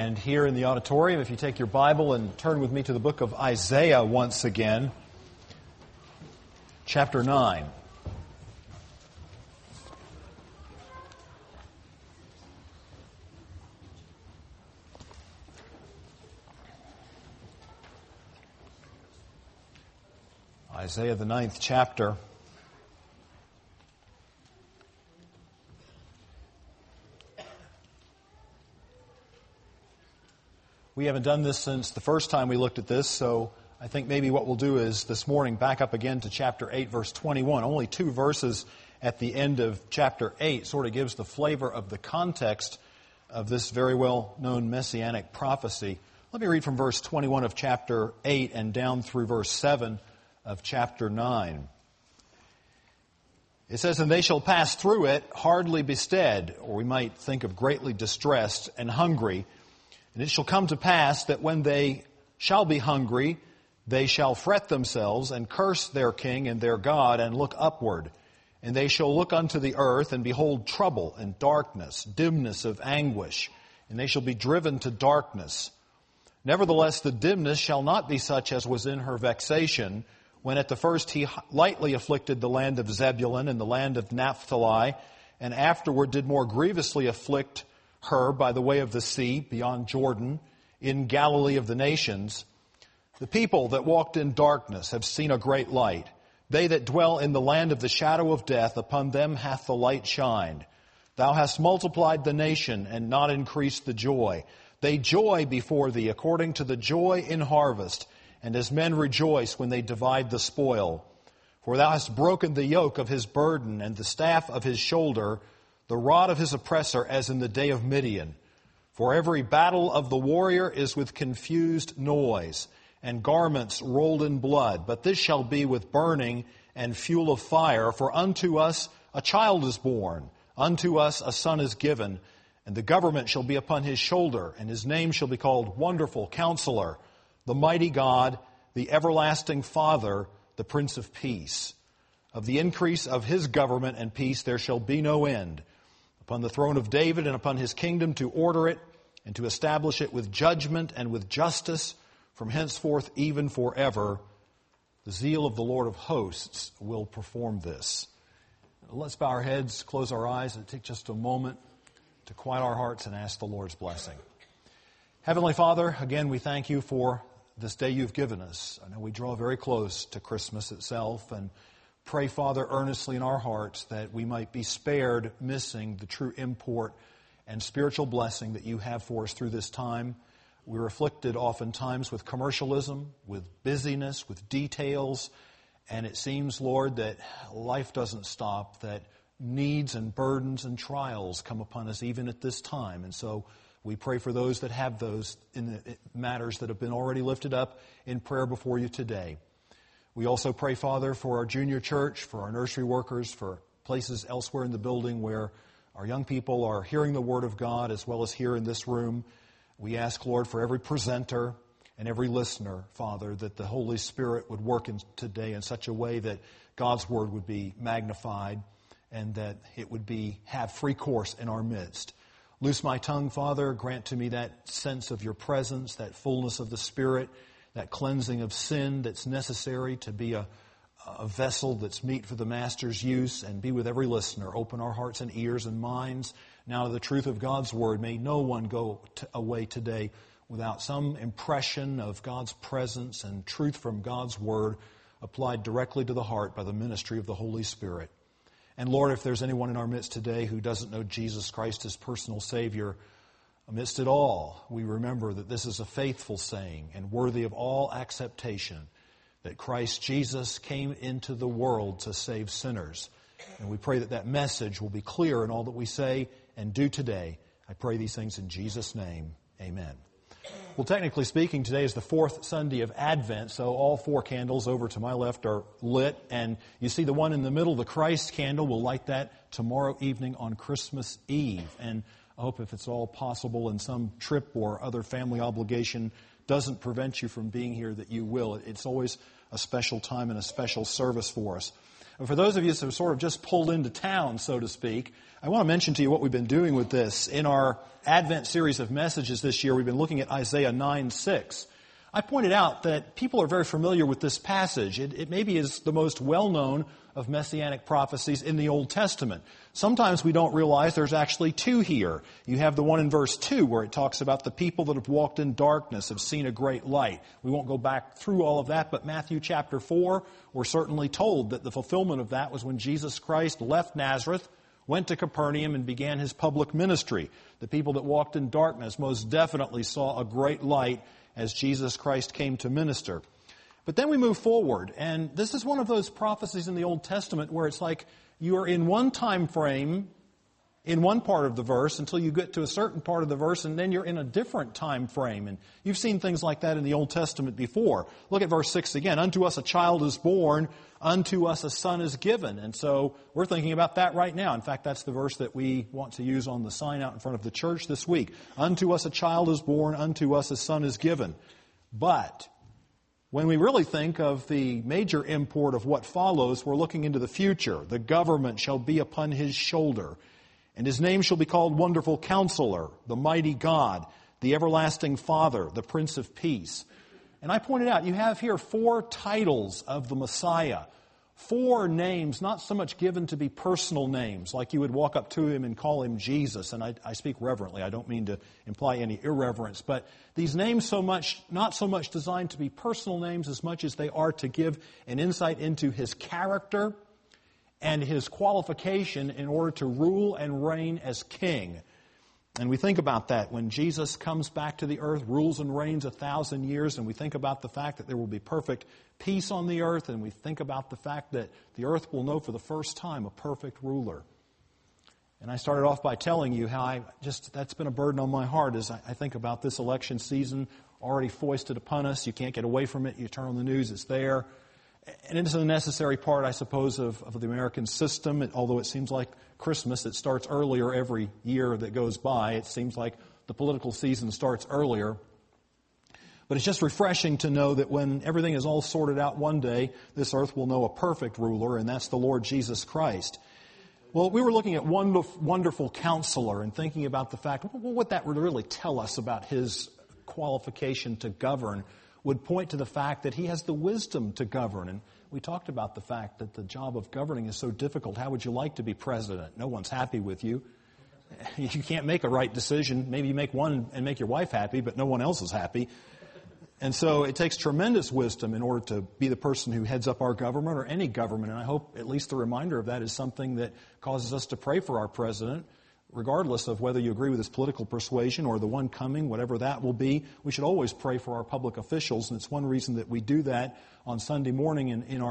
And here in the auditorium, if you take your Bible and turn with me to the book of Isaiah once again, chapter 9. Isaiah, the 9th chapter. We haven't done this since the first time we looked at this, so I think maybe what we'll do is this morning back up again to chapter 8, verse 21. Only 2 verses at the end of chapter 8 sort of gives the flavor of the context of this very well-known messianic prophecy. Let me read from verse 21 of chapter 8 and down through verse 7 of chapter 9. It says, "And they shall pass through it, hardly bestead," or we might think of greatly distressed and hungry. "And it shall come to pass that when they shall be hungry, they shall fret themselves and curse their king and their God and look upward. And they shall look unto the earth and behold trouble and darkness, dimness of anguish. And they shall be driven to darkness. Nevertheless, the dimness shall not be such as was in her vexation, when at the first he lightly afflicted the land of Zebulun and the land of Naphtali, and afterward did more grievously afflict her by the way of the sea, beyond Jordan, in Galilee of the nations. The people that walked in darkness have seen a great light. They that dwell in the land of the shadow of death, upon them hath the light shined. Thou hast multiplied the nation, and not increased the joy. They joy before thee, according to the joy in harvest, and as men rejoice when they divide the spoil. For thou hast broken the yoke of his burden, and the staff of his shoulder, the rod of his oppressor, as in the day of Midian. For every battle of the warrior is with confused noise, and garments rolled in blood. But this shall be with burning and fuel of fire. For unto us a child is born, unto us a son is given, and the government shall be upon his shoulder, and his name shall be called Wonderful Counselor, the Mighty God, the Everlasting Father, the Prince of Peace. Of the increase of his government and peace there shall be no end, upon the throne of David and upon his kingdom, to order it and to establish it with judgment and with justice from henceforth even forever. The zeal of the Lord of hosts will perform this." Let's bow our heads, close our eyes, and take just a moment to quiet our hearts and ask the Lord's blessing. Heavenly Father, again we thank you for this day you've given us. I know we draw very close to Christmas itself, and pray, Father, earnestly in our hearts that we might be spared missing the true import and spiritual blessing that you have for us through this time. We're afflicted oftentimes with commercialism, with busyness, with details, and it seems, Lord, that life doesn't stop, that needs and burdens and trials come upon us even at this time. And so we pray for those that have those in the matters that have been already lifted up in prayer before you today. We also pray, Father, for our junior church, for our nursery workers, for places elsewhere in the building where our young people are hearing the Word of God as well as here in this room. We ask, Lord, for every presenter and every listener, Father, that the Holy Spirit would work today in such a way that God's Word would be magnified and that it would have free course in our midst. Loose my tongue, Father. Grant to me that sense of your presence, that fullness of the Spirit, that cleansing of sin that's necessary to be a vessel that's meet for the Master's use, and be with every listener. Open our hearts and ears and minds now to the truth of God's Word. May no one go away today without some impression of God's presence and truth from God's Word applied directly to the heart by the ministry of the Holy Spirit. And Lord, if there's anyone in our midst today who doesn't know Jesus Christ as personal Savior, amidst it all, we remember that this is a faithful saying and worthy of all acceptation, that Christ Jesus came into the world to save sinners. And we pray that that message will be clear in all that we say and do today. I pray these things in Jesus' name. Amen. Well, technically speaking, today is the fourth Sunday of Advent, so all 4 candles over to my left are lit. And you see the one in the middle, the Christ candle. We'll light that tomorrow evening on Christmas Eve. And I hope if it's all possible and some trip or other family obligation doesn't prevent you from being here, that you will. It's always a special time and a special service for us. For those of you who have sort of just pulled into town, so to speak, I want to mention to you what we've been doing with this. In our Advent series of messages this year, we've been looking at Isaiah 9:6. I pointed out that people are very familiar with this passage. It maybe is the most well-known of messianic prophecies in the Old Testament. Sometimes we don't realize there's actually two here. You have the one in verse 2 where it talks about the people that have walked in darkness have seen a great light. We won't go back through all of that, but Matthew chapter 4, we're certainly told that the fulfillment of that was when Jesus Christ left Nazareth, went to Capernaum, and began his public ministry. The people that walked in darkness most definitely saw a great light as Jesus Christ came to minister. But then we move forward, and this is one of those prophecies in the Old Testament where it's like you are in one time frame, in one part of the verse, until you get to a certain part of the verse, and then you're in a different time frame. And you've seen things like that in the Old Testament before. Look at verse 6 again. Unto us a child is born, unto us a son is given. And so we're thinking about that right now. In fact, that's the verse that we want to use on the sign out in front of the church this week. Unto us a child is born, unto us a son is given. But when we really think of the major import of what follows, we're looking into the future. The government shall be upon his shoulder, and his name shall be called Wonderful Counselor, the Mighty God, the Everlasting Father, the Prince of Peace. And I pointed out, you have here 4 titles of the Messiah. 4 names, not so much given to be personal names, like you would walk up to him and call him Jesus. And I speak reverently. I don't mean to imply any irreverence. But these names not so much designed to be personal names as much as they are to give an insight into his character and his qualification in order to rule and reign as king. And we think about that when Jesus comes back to the earth, rules and reigns 1,000 years, and we think about the fact that there will be perfect peace on the earth, and we think about the fact that the earth will know for the first time a perfect ruler. And I started off by telling you how that's been a burden on my heart as I think about this election season already foisted upon us. You can't get away from it. You turn on the news, it's there. And it's a necessary part, I suppose, of the American system. Although it seems like Christmas, it starts earlier every year that goes by. It seems like the political season starts earlier. But it's just refreshing to know that when everything is all sorted out one day, this earth will know a perfect ruler, and that's the Lord Jesus Christ. Well, we were looking at Wonderful Counselor and thinking about the fact, well, what that would really tell us about his qualification to govern would point to the fact that he has the wisdom to govern. And we talked about the fact that the job of governing is so difficult. How would you like to be president? No one's happy with you. You can't make a right decision. Maybe you make one and make your wife happy, but no one else is happy. And so it takes tremendous wisdom in order to be the person who heads up our government or any government. And I hope at least the reminder of that is something that causes us to pray for our president, regardless of whether you agree with his political persuasion or the one coming, whatever that will be. We should always pray for our public officials, and it's one reason that we do that on Sunday morning in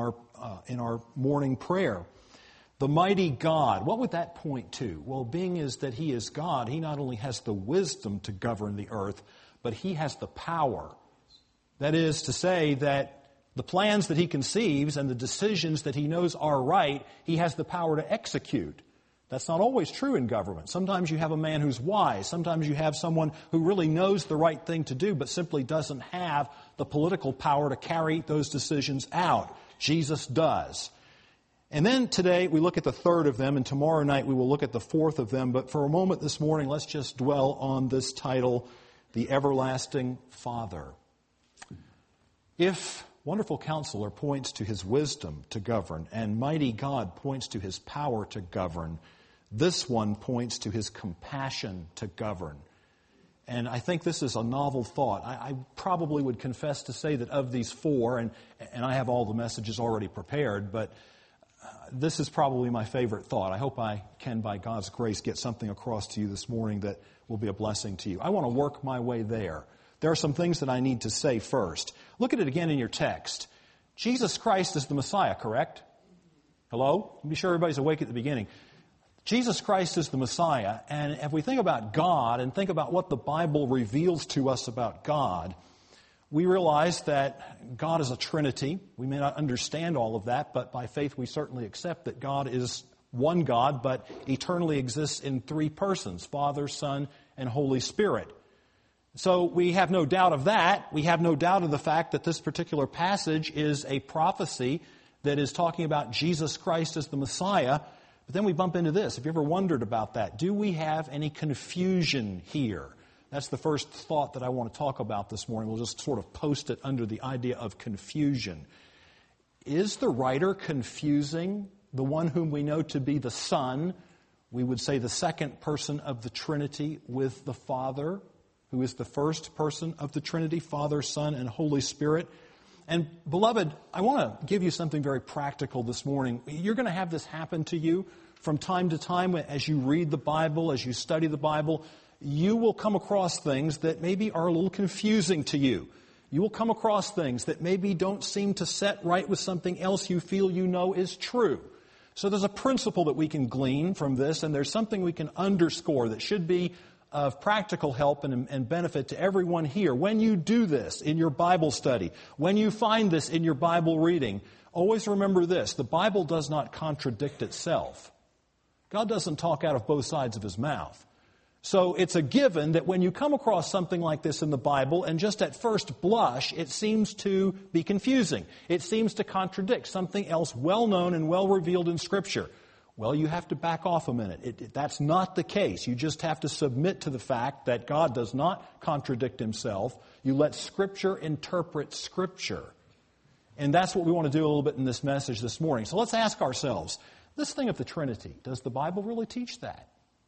our morning prayer. The mighty God, what would that point to? Well, being is that he is God, he not only has the wisdom to govern the earth, but he has the power. That is to say that the plans that he conceives and the decisions that he knows are right, he has the power to execute. That's not always true in government. Sometimes you have a man who's wise. Sometimes you have someone who really knows the right thing to do, but simply doesn't have the political power to carry those decisions out. Jesus does. And then today we look at the third of them, and tomorrow night we will look at the fourth of them. But for a moment this morning, let's just dwell on this title, the Everlasting Father. If Wonderful Counselor points to his wisdom to govern, and Mighty God points to his power to govern, this one points to his compassion to govern. And I think this is a novel thought. I probably would confess to say that of these 4, and I have all the messages already prepared, but this is probably my favorite thought. I hope I can, by God's grace, get something across to you this morning that will be a blessing to you. I want to work my way there. There are some things that I need to say first. Look at it again in your text. Jesus Christ is the Messiah, correct? Hello? Be sure everybody's awake at the beginning. Jesus Christ is the Messiah, and if we think about God and think about what the Bible reveals to us about God, we realize that God is a Trinity. We may not understand all of that, but by faith we certainly accept that God is one God, but eternally exists in 3 persons, Father, Son, and Holy Spirit. So we have no doubt of that. We have no doubt of the fact that this particular passage is a prophecy that is talking about Jesus Christ as the Messiah. But then we bump into this. Have you ever wondered about that? Do we have any confusion here? That's the first thought that I want to talk about this morning. We'll just sort of post it under the idea of confusion. Is the writer confusing the one whom we know to be the Son, we would say the second person of the Trinity, with the Father, who is the first person of the Trinity, Father, Son, and Holy Spirit? And beloved, I want to give you something very practical this morning. You're going to have this happen to you from time to time as you read the Bible, as you study the Bible. You will come across things that maybe are a little confusing to you. You will come across things that maybe don't seem to set right with something else you feel you know is true. So there's a principle that we can glean from this, and there's something we can underscore that should be of practical help and benefit to everyone here. When you do this in your Bible study, when you find this in your Bible reading, always remember this: the Bible does not contradict itself. God doesn't talk out of both sides of His mouth. So it's a given that when you come across something like this in the Bible, and just at first blush, it seems to be confusing. It seems to contradict something else well known and well revealed in Scripture. Well, you have to back off a minute. That's not the case. You just have to submit to the fact that God does not contradict Himself. You let Scripture interpret Scripture. And that's what we want to do a little bit in this message this morning. So let's ask ourselves, this thing of the Trinity, does the Bible really teach that?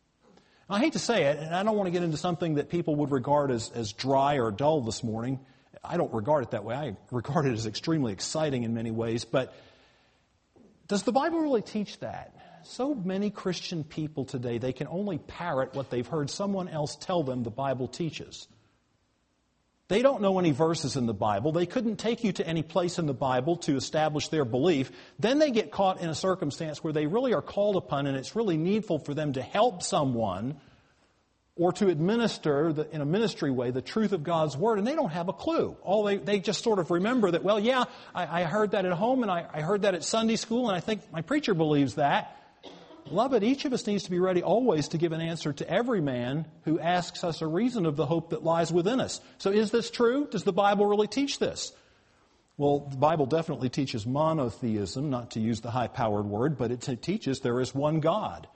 I hate to say it, and I don't want to get into something that people would regard as dry or dull this morning. I don't regard it that way. I regard it as extremely exciting in many ways. But does the Bible really teach that? So many Christian people today, they can only parrot what they've heard someone else tell them the Bible teaches. They don't know any verses in the Bible. They couldn't take you to any place in the Bible to establish their belief. Then they get caught in a circumstance where they really are called upon, and it's really needful for them to help someone or to administer in a ministry way the truth of God's Word, and they don't have a clue. They just sort of remember that, well, yeah, I heard that at home, and I heard that at Sunday school, and I think my preacher believes that. Beloved, each of us needs to be ready always to give an answer to every man who asks us a reason of the hope that lies within us. So is this true? Does the Bible really teach this? Well, the Bible definitely teaches monotheism, not to use the high-powered word, but it teaches there is one God.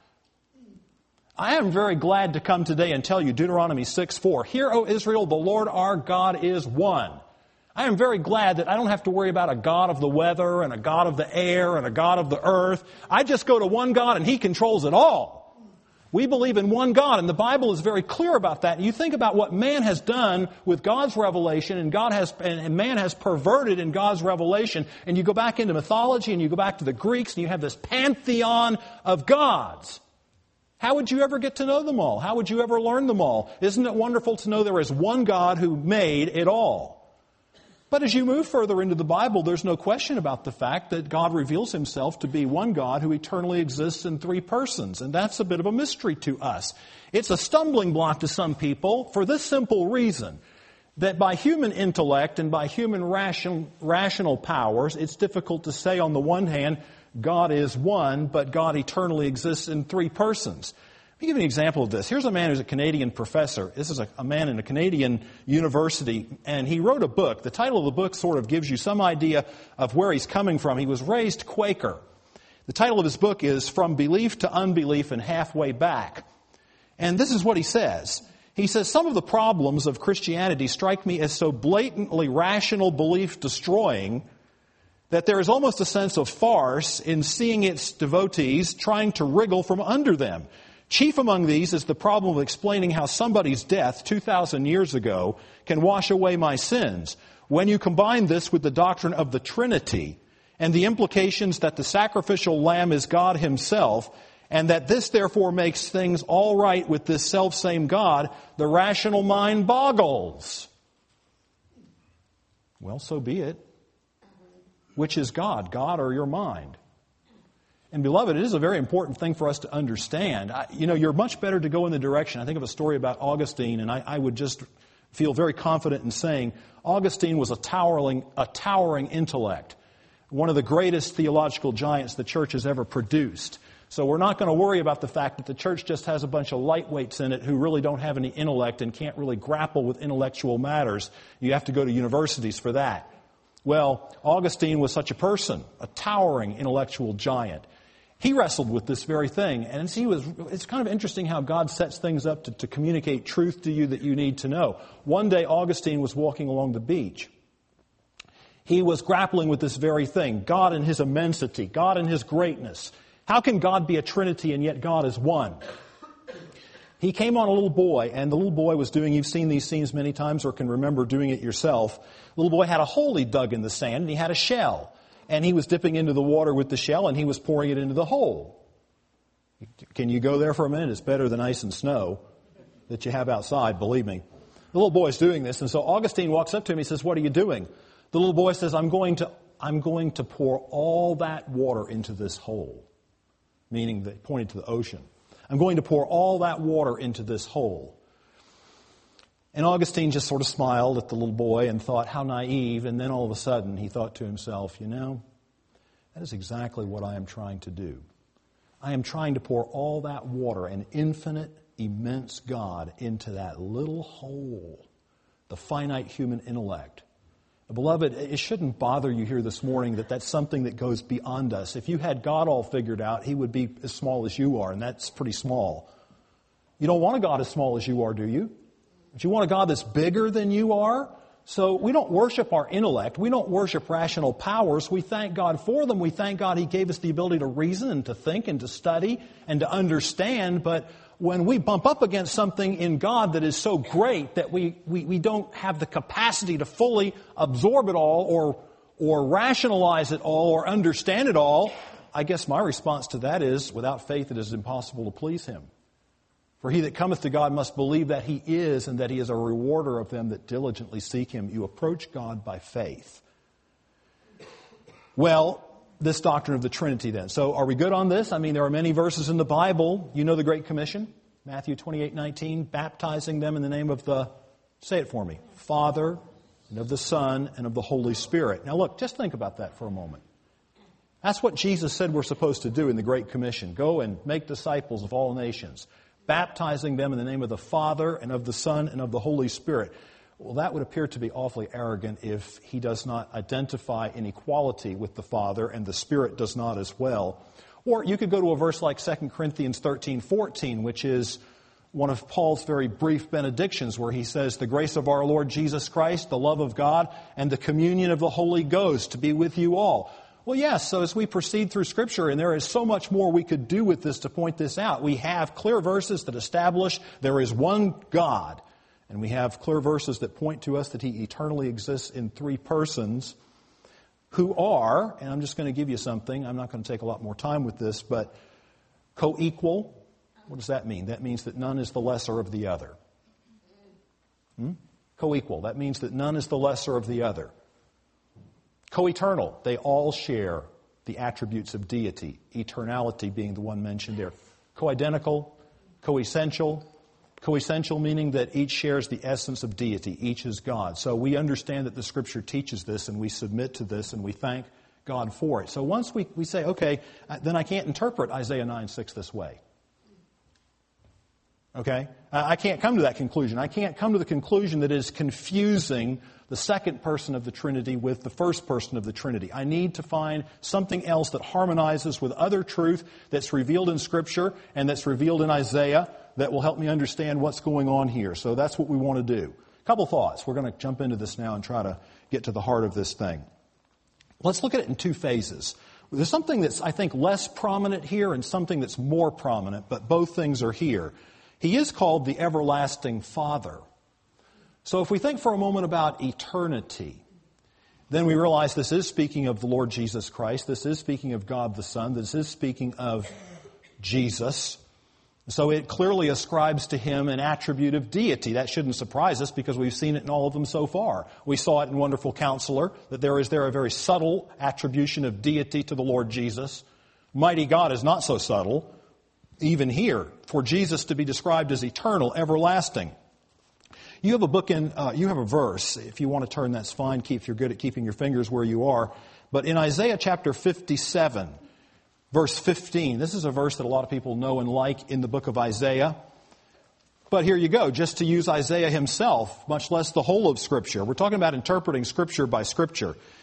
I am very glad to come today and tell you Deuteronomy 6:4. Hear, O Israel, the Lord our God is one. I am very glad that I don't have to worry about a God of the weather and a God of the air and a God of the earth. I just go to one God and He controls it all. We believe in one God, and the Bible is very clear about that. And you think about what man has done with God's revelation, and man has perverted in God's revelation, and you go back into mythology and you go back to the Greeks and you have this pantheon of gods. How would you ever get to know them all? How would you ever learn them all? Isn't it wonderful to know there is one God who made it all? But as you move further into the Bible, there's no question about the fact that God reveals Himself to be one God who eternally exists in three persons. And that's a bit of a mystery to us. It's a stumbling block to some people for this simple reason, that by human intellect and by human rational powers, it's difficult to say on the one hand, God is one, but God eternally exists in three persons. Let me give you an example of this. Here's a man who's a Canadian professor. This is a man in a Canadian university, and he wrote a book. The title of the book sort of gives you some idea of where he's coming from. He was raised Quaker. The title of his book is From Belief to Unbelief and Halfway Back. And this is what he says. He says, some of the problems of Christianity strike me as so blatantly rational belief destroying that there is almost a sense of farce in seeing its devotees trying to wriggle from under them. Chief among these is the problem of explaining how somebody's death 2,000 years ago can wash away my sins. When you combine this with the doctrine of the Trinity and the implications that the sacrificial lamb is God Himself, and that this therefore makes things all right with this selfsame God, the rational mind boggles. Well, so be it. Which is God, God or your mind? And beloved, it is a very important thing for us to understand. You're much better to go in the direction. I think of a story about Augustine, and I would just feel very confident in saying Augustine was a towering intellect, one of the greatest theological giants the church has ever produced. So we're not going to worry about the fact that the church just has a bunch of lightweights in it who really don't have any intellect and can't really grapple with intellectual matters. You have to go to universities for that. Well, Augustine was such a person, a towering intellectual giant. He wrestled with this very thing, and it's kind of interesting how God sets things up to communicate truth to you that you need to know. One day, Augustine was walking along the beach. He was grappling with this very thing, God and His immensity, God and His greatness. How can God be a Trinity and yet God is one? He came on a little boy, and the little boy was doing, you've seen these scenes many times or can remember doing it yourself. The little boy had a hole he dug in the sand, and he had a shell. And he was dipping into the water with the shell, and he was pouring it into the hole. Can you go there for a minute? It's better than ice and snow that you have outside, believe me. The little boy's doing this, and so Augustine walks up to him. He says, "What are you doing?" The little boy says, I'm going to pour all that water into this hole," meaning that he pointed to the ocean. "I'm going to pour all that water into this hole." And Augustine just sort of smiled at the little boy and thought, how naive. And then all of a sudden he thought to himself, that is exactly what I am trying to do. I am trying to pour all that water, an infinite, immense God, into that little hole, the finite human intellect. Beloved, it shouldn't bother you here this morning that that's something that goes beyond us. If you had God all figured out, He would be as small as you are, and that's pretty small. You don't want a God as small as you are, do you? But you want a God that's bigger than you are? So we don't worship our intellect. We don't worship rational powers. We thank God for them. We thank God He gave us the ability to reason and to think and to study and to understand. But when we bump up against something in God that is so great that we don't have the capacity to fully absorb it all or rationalize it all or understand it all, I guess my response to that is, without faith it is impossible to please Him. For he that cometh to God must believe that He is, and that He is a rewarder of them that diligently seek Him. You approach God by faith. Well, this doctrine of the Trinity then. So are we good on this? I mean, there are many verses in the Bible. You know the Great Commission, Matthew 28:19, baptizing them in the name of the, say it for me, Father, and of the Son, and of the Holy Spirit. Now look, just think about that for a moment. That's what Jesus said we're supposed to do in the Great Commission. Go and make disciples of all nations, baptizing them in the name of the Father and of the Son and of the Holy Spirit. Well, that would appear to be awfully arrogant if He does not identify in equality with the Father and the Spirit does not as well. Or you could go to a verse like 2 Corinthians 13:14, which is one of Paul's very brief benedictions where he says, "The grace of our Lord Jesus Christ, the love of God, and the communion of the Holy Ghost to be with you all." Well, yes, so as we proceed through Scripture, and there is so much more we could do with this to point this out. We have clear verses that establish there is one God, and we have clear verses that point to us that He eternally exists in three persons who are, and I'm just going to give you something, I'm not going to take a lot more time with this, but co-equal. What does that mean? That means that none is the lesser of the other. Co-equal. That means that none is the lesser of the other. Co-eternal. They all share the attributes of deity, eternality being the one mentioned there. Co-identical, co-essential. Co-essential meaning that each shares the essence of deity. Each is God. So we understand that the Scripture teaches this, and we submit to this, and we thank God for it. So once we say, okay, then I can't interpret Isaiah 9:6 this way. Okay? I can't come to that conclusion. I can't come to the conclusion that it is confusing the second person of the Trinity with the first person of the Trinity. I need to find something else that harmonizes with other truth that's revealed in Scripture and that's revealed in Isaiah that will help me understand what's going on here. So that's what we want to do. A couple thoughts. We're going to jump into this now and try to get to the heart of this thing. Let's look at it in two phases. There's something that's, I think, less prominent here and something that's more prominent, but both things are here. He is called the everlasting Father. So if we think for a moment about eternity, then we realize this is speaking of the Lord Jesus Christ. This is speaking of God the Son. This is speaking of Jesus. So it clearly ascribes to Him an attribute of deity. That shouldn't surprise us because we've seen it in all of them so far. We saw it in Wonderful Counselor, that there is a very subtle attribution of deity to the Lord Jesus. Mighty God is not so subtle. Even here, for Jesus to be described as eternal, everlasting. You have a book you have a verse. If you want to turn, that's fine. If you're good at keeping your fingers where you are. But in Isaiah chapter 57, verse 15, this is a verse that a lot of people know and like in the book of Isaiah. But here you go, just to use Isaiah himself, much less the whole of Scripture. We're talking about interpreting Scripture by Scripture.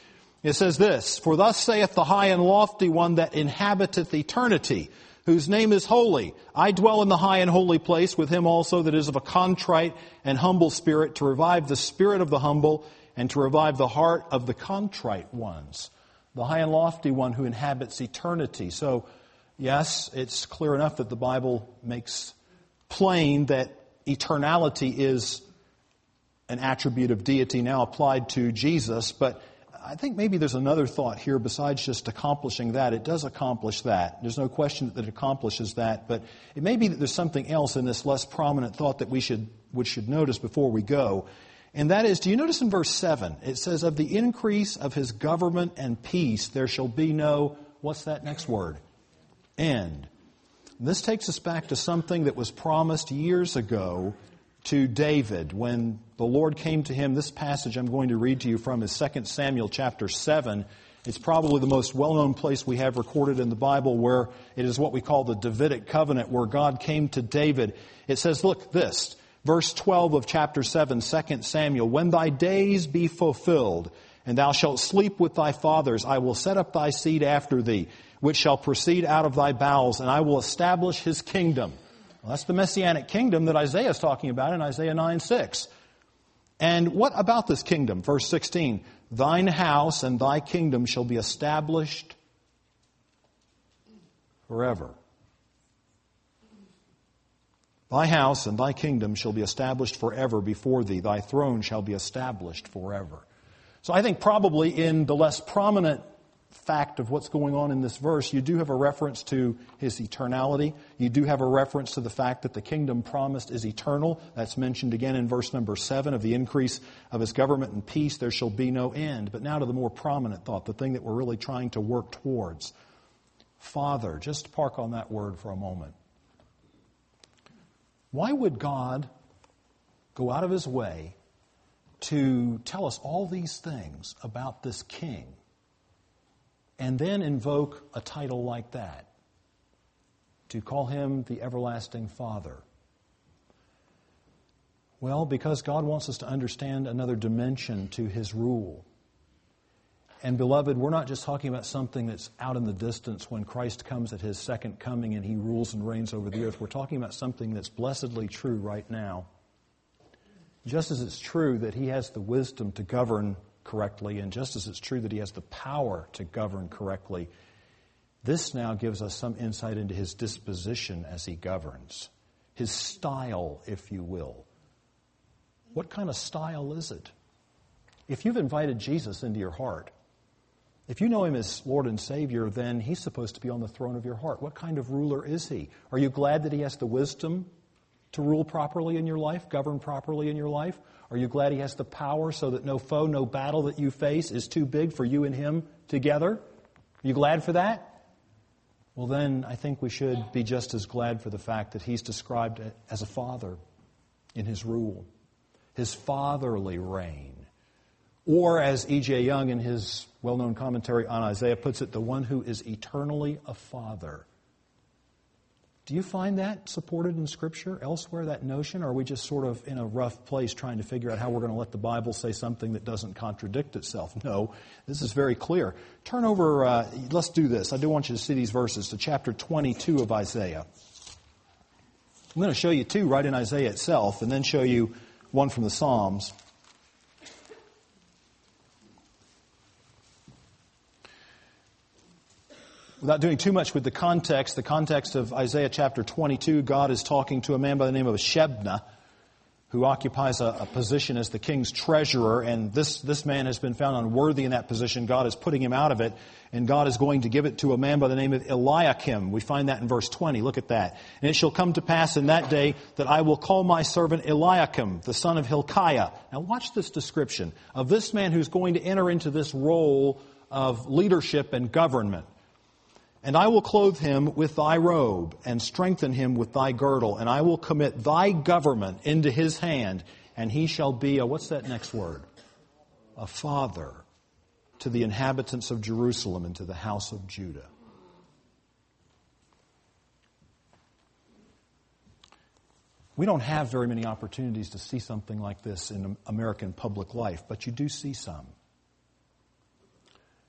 It says this, "For thus saith the high and lofty one that inhabiteth eternity, whose name is holy. I dwell in the high and holy place with him also that is of a contrite and humble spirit, to revive the spirit of the humble and to revive the heart of the contrite ones." The high and lofty one who inhabits eternity. So, yes, it's clear enough that the Bible makes plain that eternality is an attribute of deity now applied to Jesus, but I think maybe there's another thought here besides just accomplishing that. It does accomplish that. There's no question that it accomplishes that, but it may be that there's something else in this less prominent thought that we should notice before we go. And that is, do you notice in verse 7, it says, "Of the increase of his government and peace there shall be no," what's that next word? "End." And this takes us back to something that was promised years ago to David when the Lord came to him. This passage I'm going to read to you from is 2 Samuel chapter 7. It's probably the most well-known place we have recorded in the Bible where it is what we call the Davidic covenant, where God came to David. It says, look, this, verse 12 of chapter 7, 2 Samuel, "When thy days be fulfilled, and thou shalt sleep with thy fathers, I will set up thy seed after thee, which shall proceed out of thy bowels, and I will establish his kingdom." Well, that's the Messianic kingdom that Isaiah is talking about in Isaiah 9:6. And what about this kingdom? Verse 16, "Thine house and thy kingdom shall be established forever." "Thy house and thy kingdom shall be established forever before thee. Thy throne shall be established forever." So I think probably in the less prominent fact of what's going on in this verse, you do have a reference to his eternality. You do have a reference to the fact that the kingdom promised is eternal. That's mentioned again in verse number 7, "Of the increase of his government and peace there shall be no end." But now to the more prominent thought, the thing that we're really trying to work towards. Father, just park on that word for a moment. Why would God go out of his way to tell us all these things about this king and then invoke a title like that, to call him the Everlasting Father? Well, because God wants us to understand another dimension to his rule. And beloved, we're not just talking about something that's out in the distance when Christ comes at his second coming and he rules and reigns over the earth. We're talking about something that's blessedly true right now. Just as it's true that he has the wisdom to govern correctly, and just as it's true that he has the power to govern correctly, this now gives us some insight into his disposition as he governs. His style, if you will. What kind of style is it? If you've invited Jesus into your heart, if you know him as Lord and Savior, then he's supposed to be on the throne of your heart. What kind of ruler is he? Are you glad that he has the wisdom to rule properly in your life, govern properly in your life? Are you glad he has the power so that no foe, no battle that you face is too big for you and him together? Are you glad for that? Well, then I think we should be just as glad for the fact that he's described as a father in his rule, his fatherly reign. Or as E.J. Young in his well-known commentary on Isaiah puts it, the one who is eternally a father. Do you find that supported in Scripture elsewhere, that notion? Or are we just sort of in a rough place trying to figure out how we're going to let the Bible say something that doesn't contradict itself? No, this is very clear. Turn over, let's do this. I do want you to see these verses, to chapter 22 of Isaiah. I'm going to show you two right in Isaiah itself, and then show you one from the Psalms. Without doing too much with the context of Isaiah chapter 22, God is talking to a man by the name of Shebna, who occupies a position as the king's treasurer, and this man has been found unworthy in that position. God is putting him out of it, and God is going to give it to a man by the name of Eliakim. We find that in verse 20. Look at that. "And it shall come to pass in that day that I will call my servant Eliakim, the son of Hilkiah." Now watch this description of this man who's going to enter into this role of leadership and government. "And I will clothe him with thy robe, and strengthen him with thy girdle, and I will commit thy government into his hand, and he shall be a," what's that next word? "A father to the inhabitants of Jerusalem and to the house of Judah." We don't have very many opportunities to see something like this in American public life, but you do see some.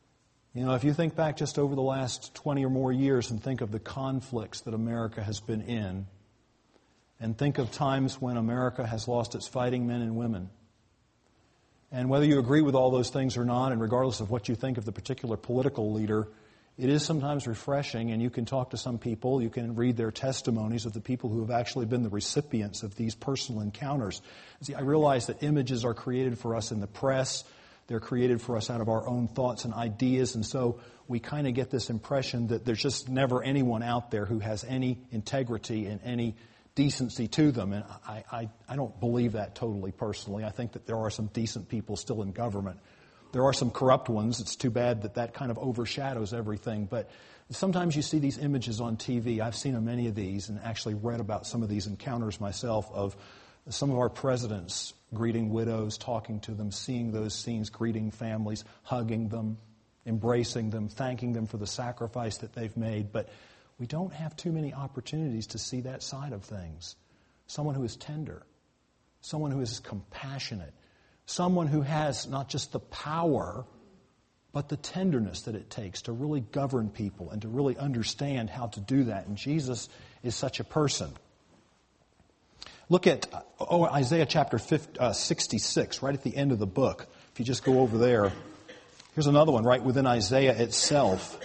You know, if you think back just over the last 20 or more years and think of the conflicts that America has been in, and think of times when America has lost its fighting men and women, and whether you agree with all those things or not, and regardless of what you think of the particular political leader, it is sometimes refreshing, and you can talk to some people, you can read their testimonies of the people who have actually been the recipients of these personal encounters. See, I realize that images are created for us in the press. They're created for us out of our own thoughts and ideas, and so we kind of get this impression that there's just never anyone out there who has any integrity and any decency to them. And I don't believe that totally personally. I think that there are some decent people still in government. There are some corrupt ones. It's too bad that that kind of overshadows everything. But sometimes you see these images on TV. I've seen many of these and actually read about some of these encounters myself of some of our presidents greeting widows, talking to them, seeing those scenes, greeting families, hugging them, embracing them, thanking them for the sacrifice that they've made. But we don't have too many opportunities to see that side of things. Someone who is tender, someone who is compassionate, someone who has not just the power, but the tenderness that it takes to really govern people and to really understand how to do that. And Jesus is such a person. Look at Isaiah chapter 66, right at the end of the book. If you just go over there, here's another one right within Isaiah itself.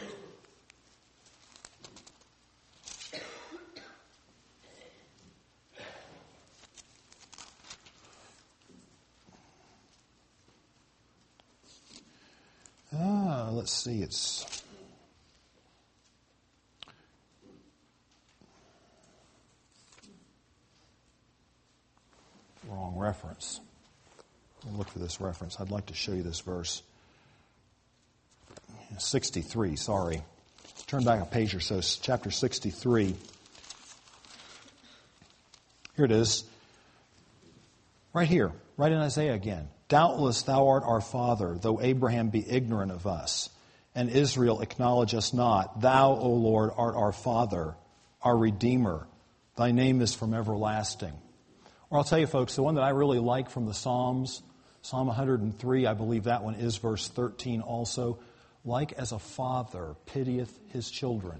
Let's see, it's wrong reference. I'll look for this reference. I'd like to show you this verse. 63, sorry. Turn back a page or so, chapter 63. Here it is. Right here, right in Isaiah again. Doubtless thou art our father, though Abraham be ignorant of us, and Israel acknowledge us not. Thou, O Lord, art our Father, our Redeemer. Thy name is from everlasting. Or I'll tell you, folks, the one that I really like from the Psalms, Psalm 103, I believe that one is verse 13 also. Like as a father pitieth his children,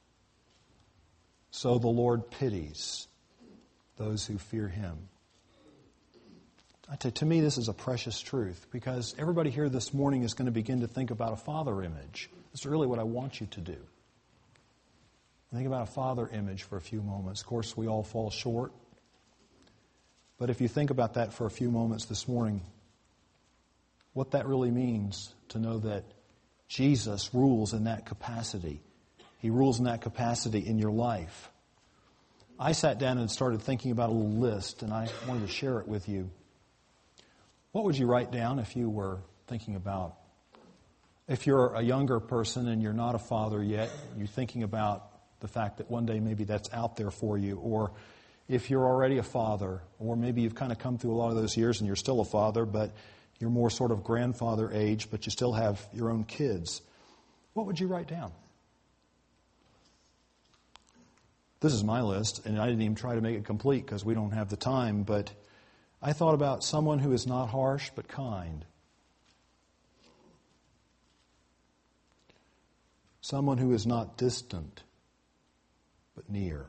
so the Lord pities those who fear him. I tell you, to me, this is a precious truth because everybody here this morning is going to begin to think about a father image. That's really what I want you to do. Think about a father image for a few moments. Of course, we all fall short. But if you think about that for a few moments this morning, what that really means to know that Jesus rules in that capacity. He rules in that capacity in your life. I sat down and started thinking about a little list, and I wanted to share it with you. What would you write down if you were thinking about, if you're a younger person and you're not a father yet, you're thinking about the fact that one day maybe that's out there for you, or if you're already a father, or maybe you've kind of come through a lot of those years and you're still a father, but you're more sort of grandfather age, but you still have your own kids. What would you write down? This is my list, and I didn't even try to make it complete because we don't have the time, but I thought about someone who is not harsh but kind. Someone who is not distant but near.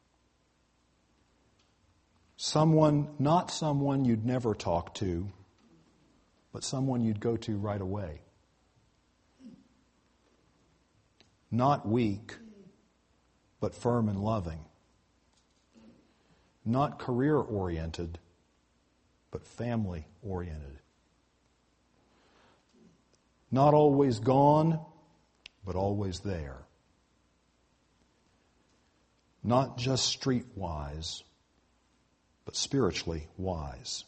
Not someone you'd never talk to, but someone you'd go to right away. Not weak, but firm and loving. Not career-oriented, but family-oriented. Not always gone, but always there. Not just streetwise, but spiritually wise.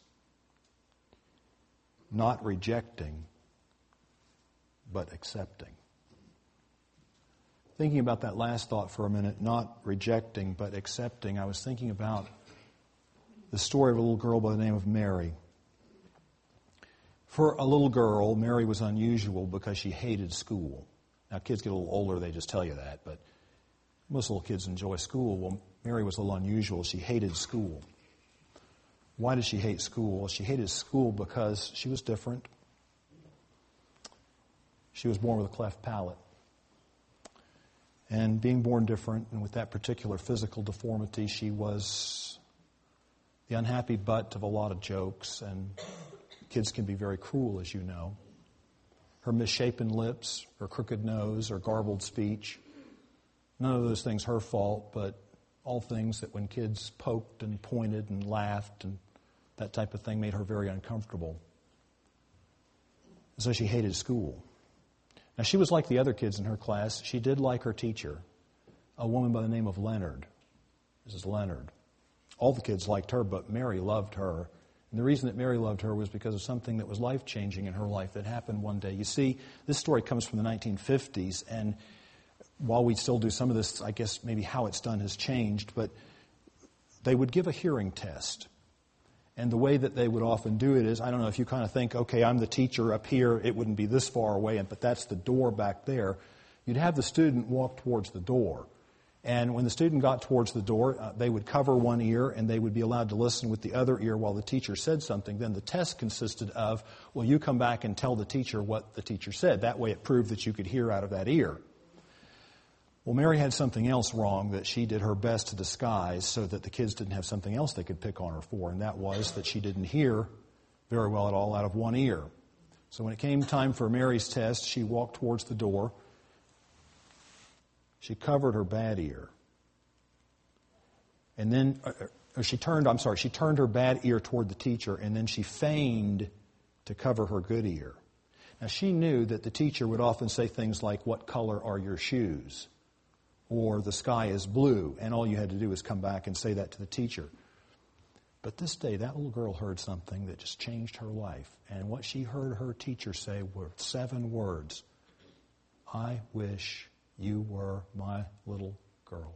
Not rejecting, but accepting. Thinking about that last thought for a minute, not rejecting, but accepting, I was thinking about the story of a little girl by the name of Mary. For a little girl, Mary was unusual because she hated school. Now, kids get a little older, they just tell you that, but most little kids enjoy school. Well, Mary was a little unusual. She hated school. Why did she hate school? Well, she hated school because she was different. She was born with a cleft palate. And being born different and with that particular physical deformity, she was the unhappy butt of a lot of jokes, and kids can be very cruel, as you know. Her misshapen lips, her crooked nose, her garbled speech, none of those things her fault, but all things that when kids poked and pointed and laughed and that type of thing made her very uncomfortable. So she hated school. Now, she was like the other kids in her class. She did like her teacher, a woman by the name of Leonard, Mrs. Leonard. All the kids liked her, but Mary loved her. And the reason that Mary loved her was because of something that was life-changing in her life that happened one day. You see, this story comes from the 1950s, and while we still do some of this, I guess maybe how it's done has changed, but they would give a hearing test. And the way that they would often do it is, I don't know if you kind of think, okay, I'm the teacher up here, it wouldn't be this far away, but that's the door back there. You'd have the student walk towards the door. And when the student got towards the door, they would cover one ear and they would be allowed to listen with the other ear while the teacher said something. Then the test consisted of, well, you come back and tell the teacher what the teacher said. That way it proved that you could hear out of that ear. Well, Mary had something else wrong that she did her best to disguise so that the kids didn't have something else they could pick on her for, and that was that she didn't hear very well at all out of one ear. So when it came time for Mary's test, she walked towards the door. She covered her bad ear. And then, she turned her bad ear toward the teacher, and then she feigned to cover her good ear. Now, she knew that the teacher would often say things like, "What color are your shoes?" Or "The sky is blue," and all you had to do was come back and say that to the teacher. But this day, that little girl heard something that just changed her life. And what she heard her teacher say were 7 words. "I wish you were my little girl."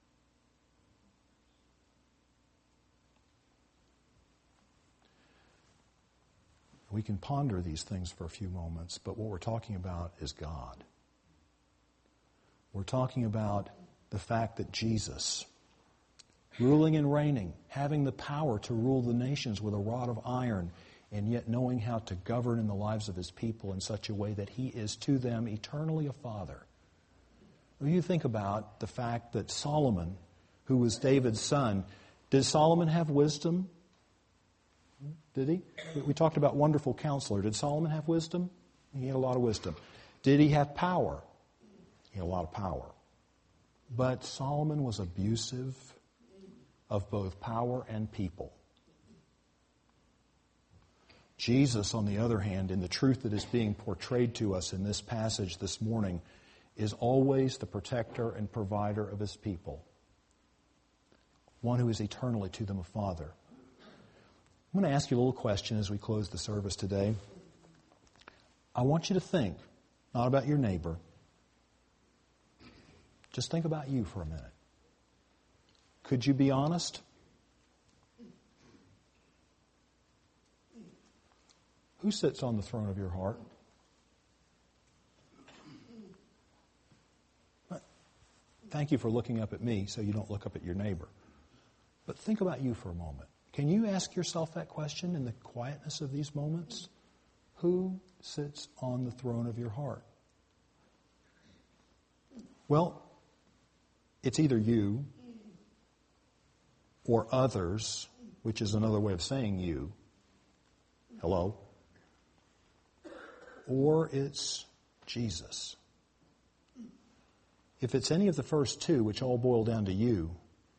We can ponder these things for a few moments, but what we're talking about is God. We're talking about the fact that Jesus, ruling and reigning, having the power to rule the nations with a rod of iron, and yet knowing how to govern in the lives of his people in such a way that he is to them eternally a father. When you think about the fact that Solomon, who was David's son, did Solomon have wisdom? Did he? We talked about wonderful counselor. Did Solomon have wisdom? He had a lot of wisdom. Did he have power? He had a lot of power. But Solomon was abusive of both power and people. Jesus, on the other hand, in the truth that is being portrayed to us in this passage this morning, is always the protector and provider of his people. One who is eternally to them a father. I'm going to ask you a little question as we close the service today. I want you to think, not about your neighbor. Just think about you for a minute. Could you be honest? Who sits on the throne of your heart? Thank you for looking up at me so you don't look up at your neighbor. But think about you for a moment. Can you ask yourself that question in the quietness of these moments? Who sits on the throne of your heart? Well, it's either you or others, which is another way of saying you. Hello? Or it's Jesus. If it's any of the first two, which all boil down to you,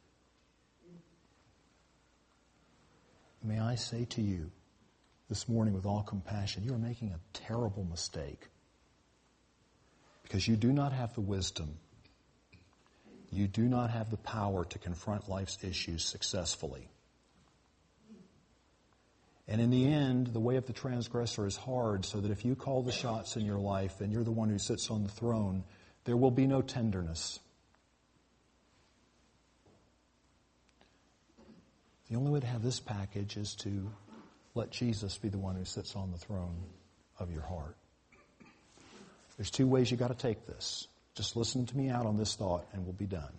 may I say to you this morning with all compassion, you are making a terrible mistake. Because you do not have the wisdom. You do not have the power to confront life's issues successfully. And in the end, the way of the transgressor is hard, so that if you call the shots in your life and you're the one who sits on the throne, there will be no tenderness. The only way to have this package is to let Jesus be the one who sits on the throne of your heart. There's 2 ways you got to take this. Just listen to me out on this thought and we'll be done.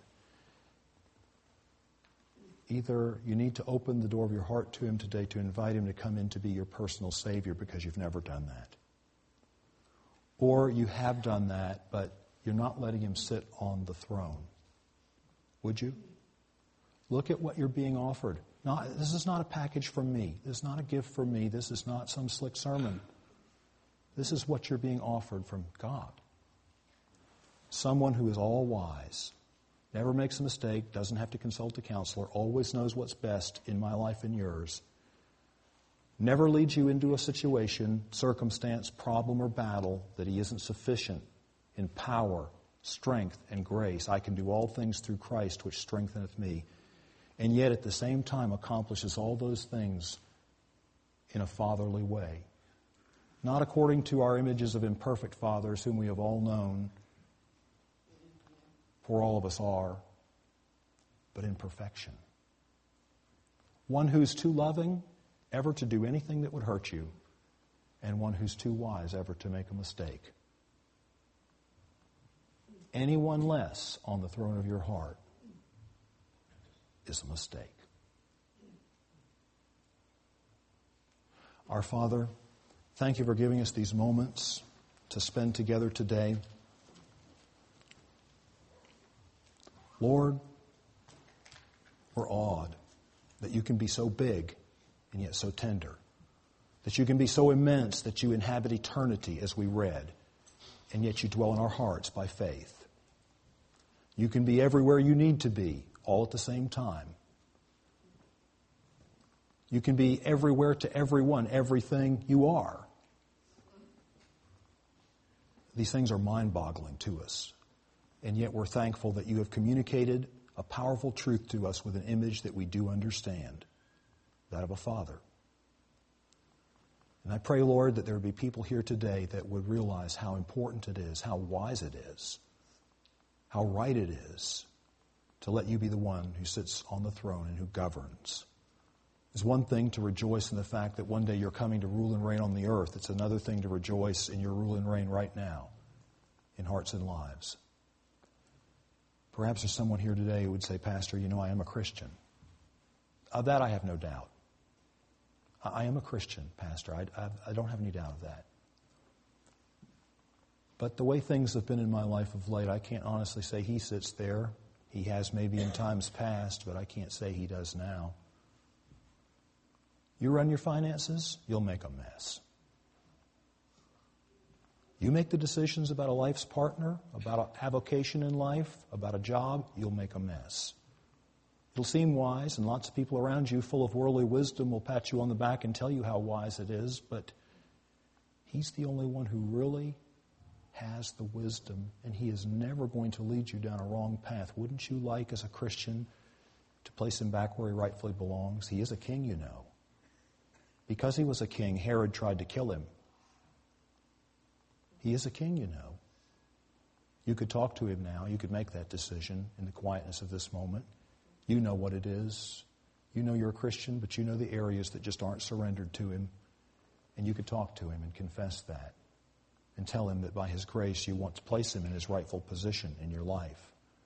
Either you need to open the door of your heart to him today to invite him to come in to be your personal Savior because you've never done that. Or you have done that, but you're not letting Him sit on the throne. Would you? Look at what you're being offered. This is not a package from me. This is not a gift from me. This is not some slick sermon. This is what you're being offered from God. Someone who is all wise, never makes a mistake, doesn't have to consult a counselor, always knows what's best in my life and yours, never leads you into a situation, circumstance, problem, or battle that He isn't sufficient in power, strength, and grace. I can do all things through Christ, which strengtheneth me. And yet at the same time accomplishes all those things in a fatherly way. Not according to our images of imperfect fathers whom we have all known, for all of us are, but in perfection. One who's too loving ever to do anything that would hurt you, and one who's too wise ever to make a mistake. Anyone less on the throne of your heart is a mistake. Our Father, thank You for giving us these moments to spend together today. Lord, we're awed that You can be so big and yet so tender. That You can be so immense that You inhabit eternity, as we read, and yet You dwell in our hearts by faith. You can be everywhere You need to be, all at the same time. You can be everywhere to everyone, everything You are. These things are mind-boggling to us. And yet we're thankful that You have communicated a powerful truth to us with an image that we do understand, that of a Father. And I pray, Lord, that there would be people here today that would realize how important it is, how wise it is, how right it is to let You be the one who sits on the throne and who governs. It's one thing to rejoice in the fact that one day You're coming to rule and reign on the earth. It's another thing to rejoice in Your rule and reign right now in hearts and lives. Perhaps there's someone here today who would say, Pastor, I am a Christian. Of that I have no doubt. I am a Christian, Pastor. I don't have any doubt of that. But the way things have been in my life of late, I can't honestly say He sits there. He has maybe in times past, but I can't say He does now. You run your finances, you'll make a mess. You make the decisions about a life's partner, about a avocation in life, about a job, you'll make a mess. It'll seem wise, and lots of people around you full of worldly wisdom will pat you on the back and tell you how wise it is, but He's the only one who really has the wisdom, and He is never going to lead you down a wrong path. Wouldn't you like, as a Christian, to place Him back where He rightfully belongs? He is a king, you know. Because He was a king, Herod tried to kill Him. He is a king, you know. You could talk to Him now. You could make that decision in the quietness of this moment. You know what it is. You know you're a Christian, but you know the areas that just aren't surrendered to Him. And you could talk to Him and confess that. And tell Him that by His grace you want to place Him in His rightful position in your life.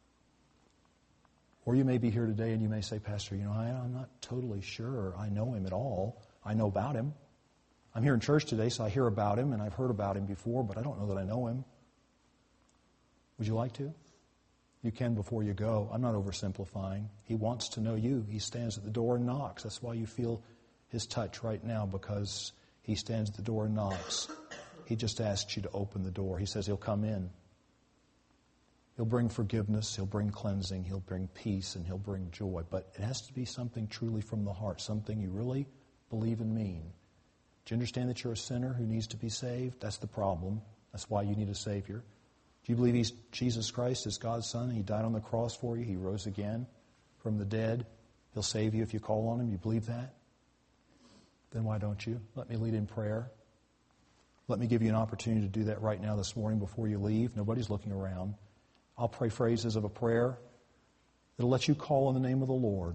Or you may be here today and you may say, Pastor, I'm not totally sure I know Him at all. I know about Him. I'm here in church today, so I hear about Him, and I've heard about Him before, but I don't know that I know Him. Would you like to? You can before you go. I'm not oversimplifying. He wants to know you. He stands at the door and knocks. That's why you feel His touch right now, because He stands at the door and knocks. He just asks you to open the door. He says He'll come in. He'll bring forgiveness. He'll bring cleansing. He'll bring peace, and He'll bring joy. But it has to be something truly from the heart, something you really believe and mean. Do you understand that you're a sinner who needs to be saved? That's the problem. That's why you need a Savior. Do you believe Jesus Christ is God's Son? He died on the cross for you. He rose again from the dead. He'll save you if you call on Him. You believe that? Then why don't you? Let me lead in prayer. Let me give you an opportunity to do that right now this morning before you leave. Nobody's looking around. I'll pray phrases of a prayer that'll let you call on the name of the Lord.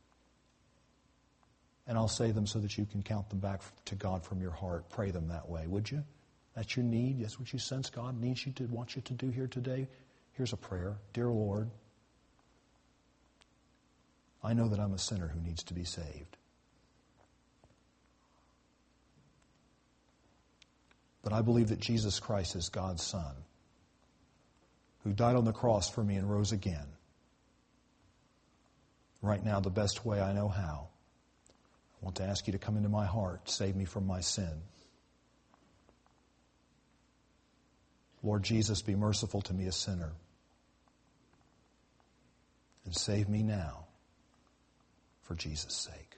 And I'll say them so that you can count them back to God from your heart. Pray them that way, would you? That's your need. That's what you sense God needs you to, wants you to do here today. Here's a prayer. Dear Lord, I know that I'm a sinner who needs to be saved. But I believe that Jesus Christ is God's Son, who died on the cross for me and rose again. Right now, the best way I know how, I want to ask you to come into my heart, save me from my sin. Lord Jesus, be merciful to me, a sinner, and save me now for Jesus' sake.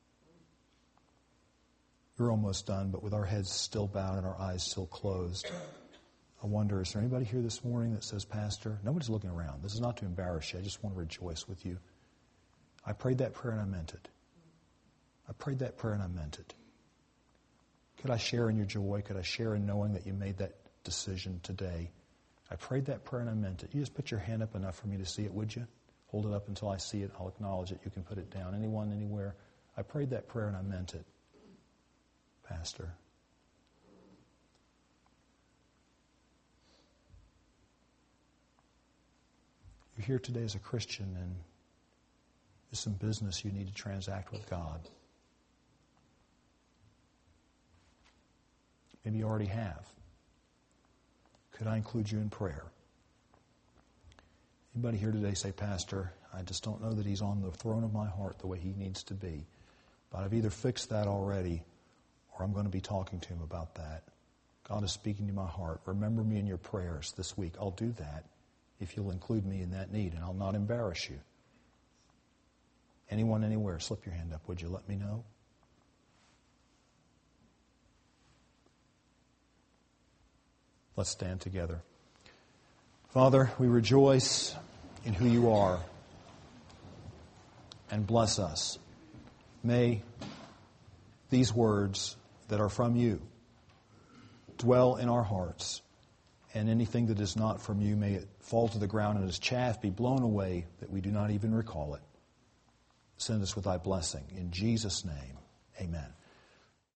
We're almost done, but with our heads still bowed and our eyes still closed, I wonder, is there anybody here this morning that says, Pastor, nobody's looking around. This is not to embarrass you. I just want to rejoice with you. I prayed that prayer and I meant it. I prayed that prayer and I meant it. Could I share in your joy? Could I share in knowing that you made that decision today? I prayed that prayer and I meant it. You just put your hand up enough for me to see it, would you? Hold it up until I see it. I'll acknowledge it. You can put it down. Anyone, anywhere. I prayed that prayer and I meant it. Pastor. You're here today as a Christian and there's some business you need to transact with God. Maybe you already have. Could I include you in prayer? Anybody here today say, Pastor, I just don't know that he's on the throne of my heart the way he needs to be. But I've either fixed that already or I'm going to be talking to him about that. God is speaking to my heart. Remember me in your prayers this week. I'll do that if you'll include me in that need, and I'll not embarrass you. Anyone, anywhere, slip your hand up. Would you let me know? Let's stand together. Father, we rejoice in who you are, and bless us. May these words that are from you dwell in our hearts, and anything that is not from you, may it fall to the ground and as chaff be blown away, that we do not even recall it. Send us with thy blessing. In Jesus' name, amen.